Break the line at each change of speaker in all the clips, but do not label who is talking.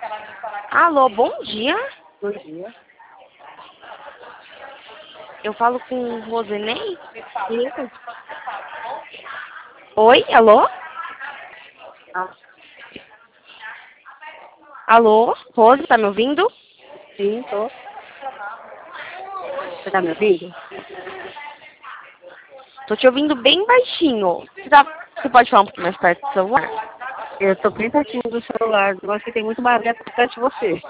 Alô, bom dia.
Bom dia.
Eu falo com Rosenei?
Isso.
Oi, alô?
Ah,
Alô, Rose, tá me ouvindo?
sim, tô. Você tá me ouvindo?
Tô te ouvindo bem baixinho. Você pode falar um pouquinho mais perto do celular?
Eu tô bem pertinho do celular. Eu acho que tem muito barulho perto de você.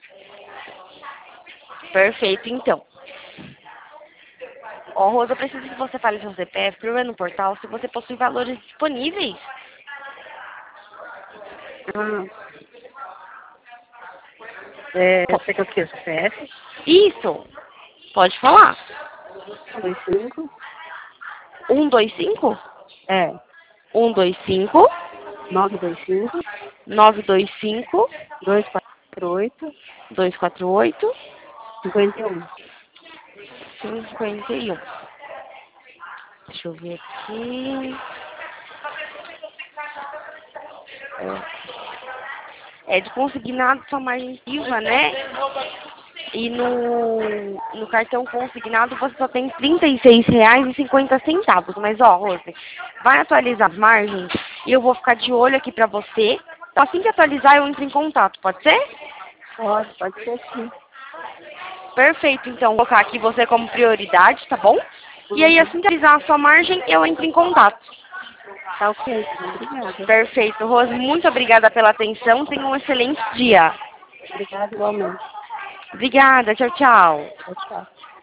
Perfeito, então. Ó, Rosa, eu preciso que você fale seu CPF para eu ver no portal se você possui valores disponíveis.
Ah, você quer o quê? CPF?
Isso. Pode falar.
25.
125?
É.
125
925.
925
248.
248
51.
51. Deixa eu ver aqui. É de consignado sua margem viva, né? E no cartão consignado você só tem R$ 36,50. Mas, ó, Rose, vai atualizar as margens e eu vou ficar de olho aqui pra você. Assim que atualizar, eu entro em contato, pode ser?
Pode ser sim.
Perfeito, então, vou colocar aqui você como prioridade, tá bom? E aí,
Uhum.
assim que atualizar a sua margem, eu entro em contato.
Tá ok, obrigada.
Perfeito, Rose, muito obrigada pela atenção. Tenha um excelente dia.
Obrigada igualmente.
Obrigada, tchau, tchau.
Tchau, tchau.